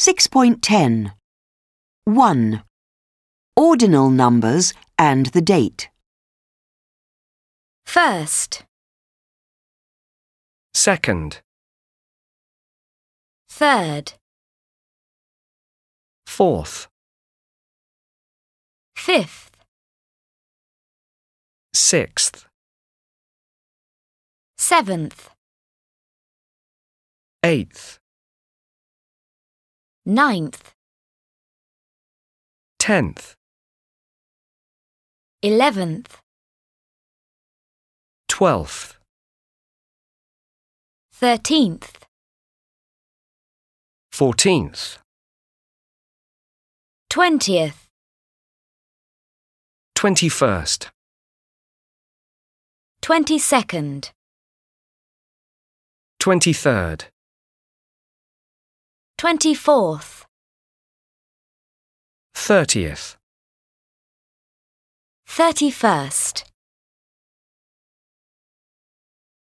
6.10. 1. Ordinal numbers and the date. First, second, third, fourth, fifth, sixth, seventh, eighth, ninth, 10th, 11th, 12th, 13th, 14th, 20th, 21st, 22nd, 23rd, 24th, 30th. 31st.